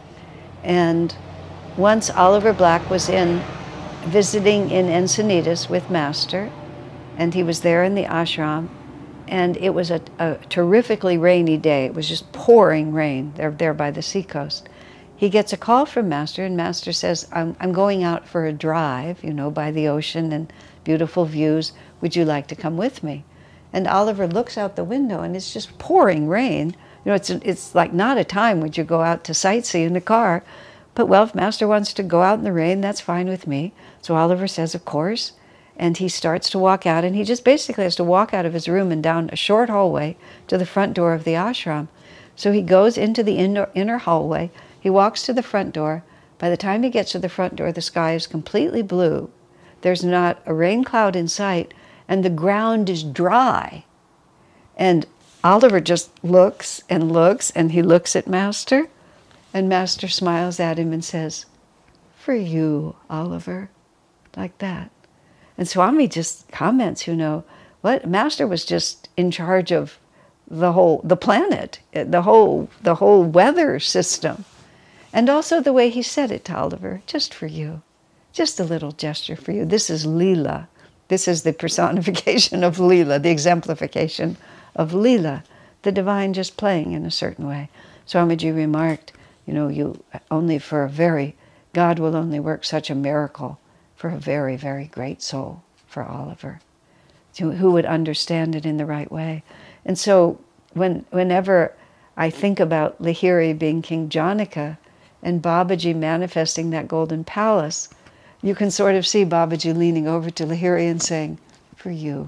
And once Oliver Black was in visiting in Encinitas with Master, and he was there in the ashram, and it was a, a terrifically rainy day. It was just pouring rain there, there by the seacoast. He gets a call from Master, and Master says, I'm, I'm going out for a drive, you know, by the ocean and beautiful views. Would you like to come with me? And Oliver looks out the window, and it's just pouring rain. You know, it's, it's like not a time when you go out to sightsee in the car. But, well, if Master wants to go out in the rain, that's fine with me. So Oliver says, of course. And he starts to walk out, and he just basically has to walk out of his room and down a short hallway to the front door of the ashram. So he goes into the inner, inner hallway. He walks to the front door. By the time he gets to the front door, the sky is completely blue. There's not a rain cloud in sight, and the ground is dry. And Oliver just looks and looks, and he looks at Master, and Master smiles at him and says, for you, Oliver, like that. And Swami just comments, you know, what Master was just in charge of the whole, the planet, the whole, the whole weather system. And also the way he said it to Oliver, just for you, just a little gesture for you. This is Leela. This is the personification of Leela, the exemplification of Leela, the divine just playing in a certain way. Swamiji remarked, you know, you only for a very, God will only work such a miracle for a very, very great soul, for Oliver, who would understand it in the right way. And so when, whenever I think about Lahiri being King Janaka and Babaji manifesting that golden palace, you can sort of see Babaji leaning over to Lahiri and saying, for you,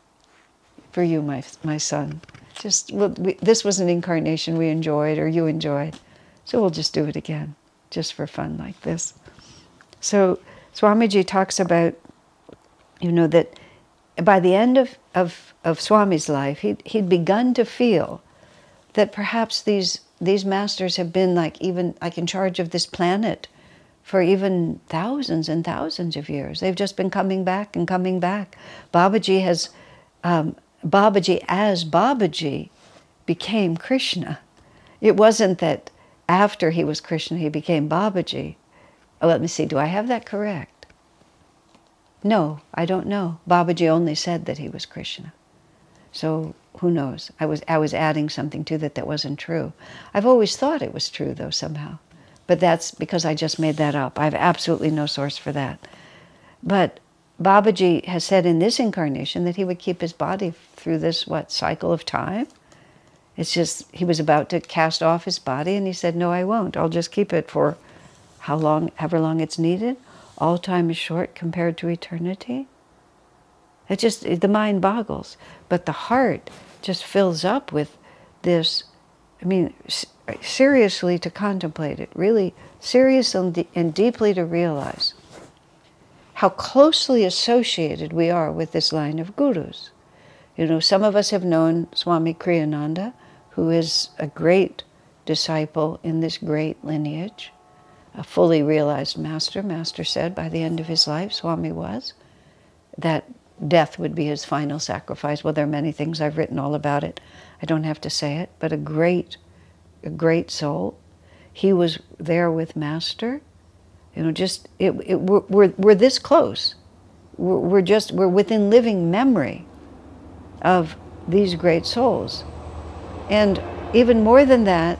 for you, my, my son. Just, well, we, this was an incarnation we enjoyed, or you enjoyed, so we'll just do it again, just for fun like this. So Swamiji talks about, you know, that by the end of, of, of Swami's life, he'd, he'd begun to feel that perhaps these, these masters have been like even like in charge of this planet for even thousands and thousands of years. They've just been coming back and coming back. Babaji has, um, Babaji as Babaji became Krishna. It wasn't that after he was Krishna, he became Babaji. Oh, let me see, do I have that correct? No, I don't know. Babaji only said that he was Krishna. So who knows? I was, I was adding something to that that wasn't true. I've always thought it was true, though, somehow. But that's because I just made that up. I have absolutely no source for that. But Babaji has said in this incarnation that he would keep his body through this, what, cycle of time? It's just, he was about to cast off his body, and he said, no, I won't. I'll just keep it for how long, however long it's needed. All time is short compared to eternity. It just, the mind boggles. But the heart just fills up with this, I mean, seriously to contemplate it, really serious and, and deeply to realize how closely associated we are with this line of gurus. You know, some of us have known Swami Kriyananda, who is a great disciple in this great lineage, a fully realized master. Master said by the end of his life, Swami was, that death would be his final sacrifice. Well, there are many things, I've written all about it. I don't have to say it, but a great, a great soul. He was there with Master. You know, just, it, it, we're, we're, we're this close. We're, we're just, we're within living memory of these great souls. And even more than that,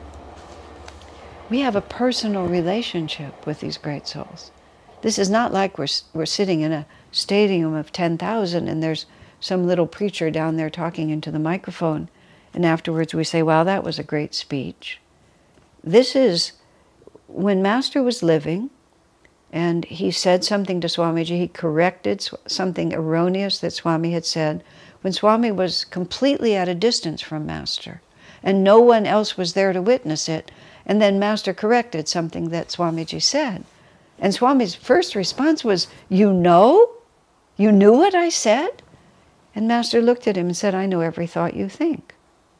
we have a personal relationship with these great souls. This is not like we're, we're sitting in a stadium of ten thousand and there's some little preacher down there talking into the microphone, and afterwards we say, wow, that was a great speech. This is, when Master was living, and he said something to Swamiji, he corrected something erroneous that Swami had said, when Swami was completely at a distance from Master, and no one else was there to witness it, and then Master corrected something that Swamiji said. And Swami's first response was, you know? You knew what I said? And Master looked at him and said, I know every thought you think.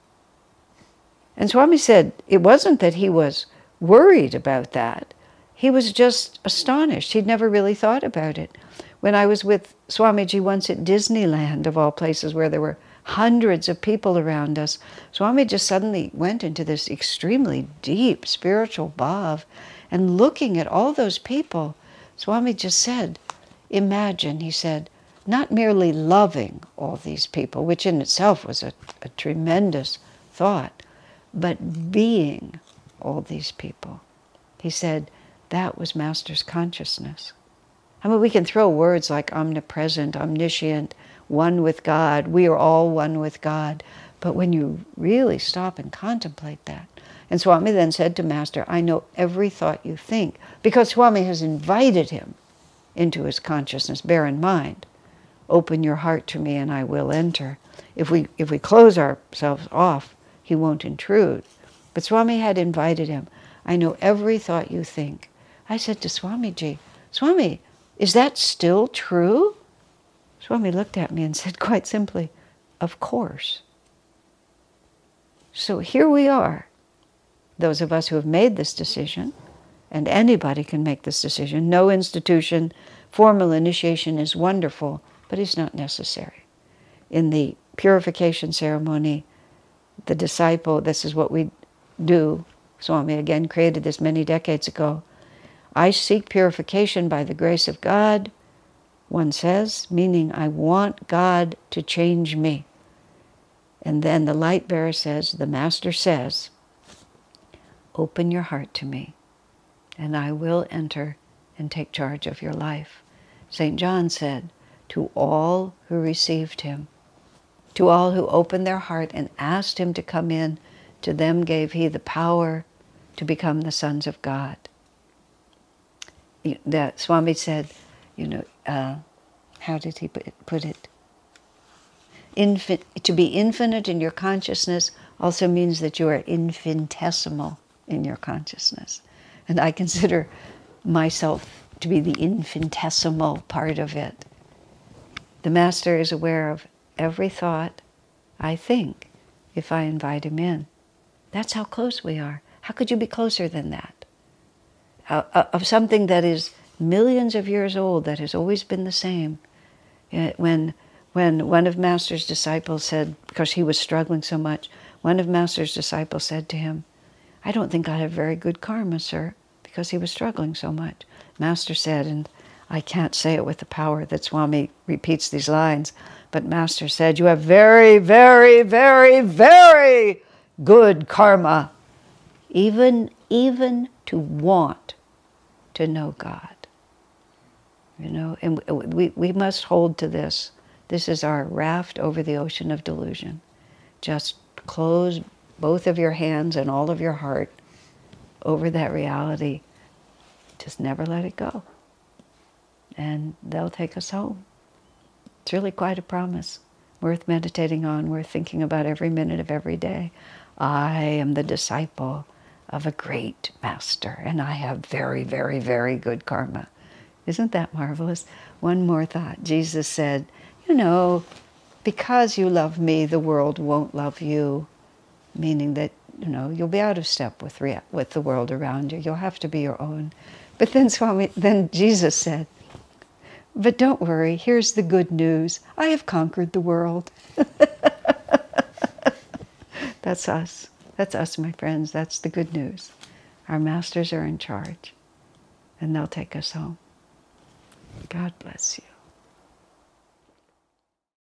And Swami said, it wasn't that he was worried about that. He was just astonished. He'd never really thought about it. When I was with Swamiji once at Disneyland, of all places, where there were hundreds of people around us, Swami just suddenly went into this extremely deep spiritual bhav, and looking at all those people, Swami just said, imagine, he said, not merely loving all these people, which in itself was a, a tremendous thought, but being all these people. He said, that was Master's consciousness. I mean, we can throw words like omnipresent, omniscient, one with God, we are all one with God, but when you really stop and contemplate that, and Swami then said to Master, I know every thought you think, because Swami has invited him into his consciousness. Bear in mind, open your heart to me and I will enter. If we, if we close ourselves off, he won't intrude. But Swami had invited him. I know every thought you think. I said to Swamiji, Swami, is that still true? Swami looked at me and said quite simply, of course. So here we are, those of us who have made this decision, and anybody can make this decision. No institution, formal initiation is wonderful, but it's not necessary. In the purification ceremony, the disciple, this is what we do, Swami again created this many decades ago. I seek purification by the grace of God, one says, meaning I want God to change me. And then the light bearer says, the Master says, open your heart to me, and I will enter and take charge of your life. Saint John said, to all who received him, to all who opened their heart and asked him to come in, to them gave he the power to become the sons of God. The Swami said, you know, uh, how did he put it? Infin- to be infinite in your consciousness also means that you are infinitesimal in your consciousness. And I consider myself to be the infinitesimal part of it. The Master is aware of every thought I think if I invite him in. That's how close we are. How could you be closer than that? Uh, uh, of something that is millions of years old, that has always been the same. Uh, when, when one of Master's disciples said, because he was struggling so much, one of Master's disciples said to him, I don't think I have very good karma, sir, because he was struggling so much. Master said, and I can't say it with the power that Swami repeats these lines, but Master said, you have very, very, very, very good karma, even, even to want to know God. You know, and we, we must hold to this. This is our raft over the ocean of delusion. Just close both of your hands and all of your heart over that reality. Just never let it go. And they'll take us home. It's really quite a promise. Worth meditating on, worth thinking about every minute of every day. I am the disciple of a great master, and I have very, very, very good karma. Isn't that marvelous? One more thought. Jesus said, you know, because you love me, the world won't love you. Meaning that, you know, you'll be out of step with rea- with the world around you. You'll have to be your own. But then Swami, then Jesus said, but don't worry, here's the good news. I have conquered the world. That's us. That's us, my friends. That's the good news. Our masters are in charge, and they'll take us home. God bless you.